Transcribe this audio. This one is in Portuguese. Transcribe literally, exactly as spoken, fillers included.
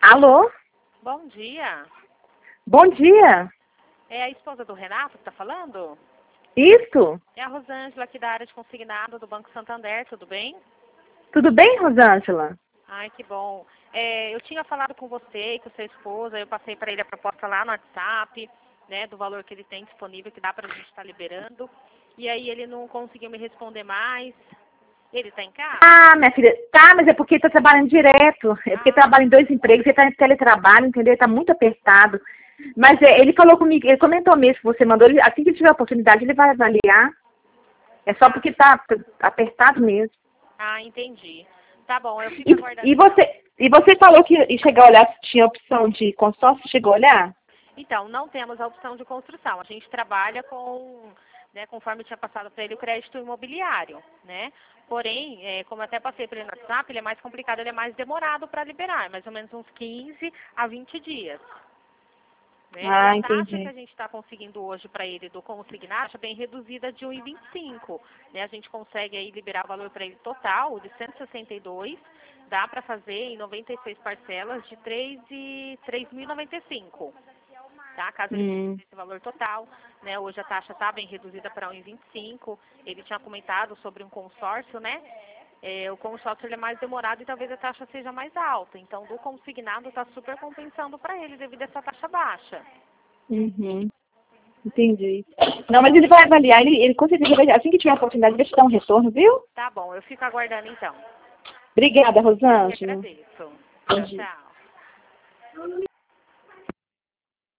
Alô? Bom dia. Bom dia. É a esposa do Renato que está falando? Isso? É a Rosângela aqui da área de consignado do Banco Santander, tudo bem? Tudo bem, Rosângela? Ai, que bom. É, eu tinha falado com você e com sua esposa, eu passei para ele a proposta lá no WhatsApp, né, do valor que ele tem disponível, que dá para a gente estar liberando. E aí ele não conseguiu me responder mais. Ele está em casa? Ah, minha filha, tá, mas é porque ele tá trabalhando direto. É porque Ah, trabalha em dois empregos, ele tá em teletrabalho, entendeu? Ele tá muito apertado. Mas é, ele falou comigo, ele comentou mesmo que você mandou, ele, assim que ele tiver a oportunidade, ele vai avaliar. É só porque tá tá apertado mesmo. ah, entendi. Tá bom, eu fico E, aguardando e então. você, e você falou que ia chegar a olhar se tinha opção de consórcio, chegou a olhar? Então, não temos a opção de construção. A gente trabalha com, né, conforme tinha passado para ele, o crédito imobiliário, né? Porém, é, como eu até passei para ele no WhatsApp, ele é mais complicado, ele é mais demorado para liberar, mais ou menos uns quinze a vinte dias. Né? E Ah, a taxa que entendi. a gente está conseguindo hoje para ele do consignado é bem reduzida de um vírgula vinte e cinco. Né? A gente consegue aí liberar o valor para ele total de cento e sessenta e dois, dá para fazer em noventa e seis parcelas de três mil e noventa e cinco. Tá? Caso ele Hum. precise desse valor total, né? Hoje a taxa está bem reduzida para um vírgula vinte e cinco. Ele tinha comentado sobre um consórcio, né? É, o consórcio ele é mais demorado e talvez a taxa seja mais alta. Então, do consignado está super compensando para ele devido a essa taxa baixa. Uhum. Entendi. Não, mas ele vai avaliar, ele, ele com certeza vai, assim que tiver a oportunidade, vai te dar um retorno, viu? Tá bom, eu fico aguardando então. Obrigada, Eu que Rosângela. agradeço. Bom Tchau, dia. tchau.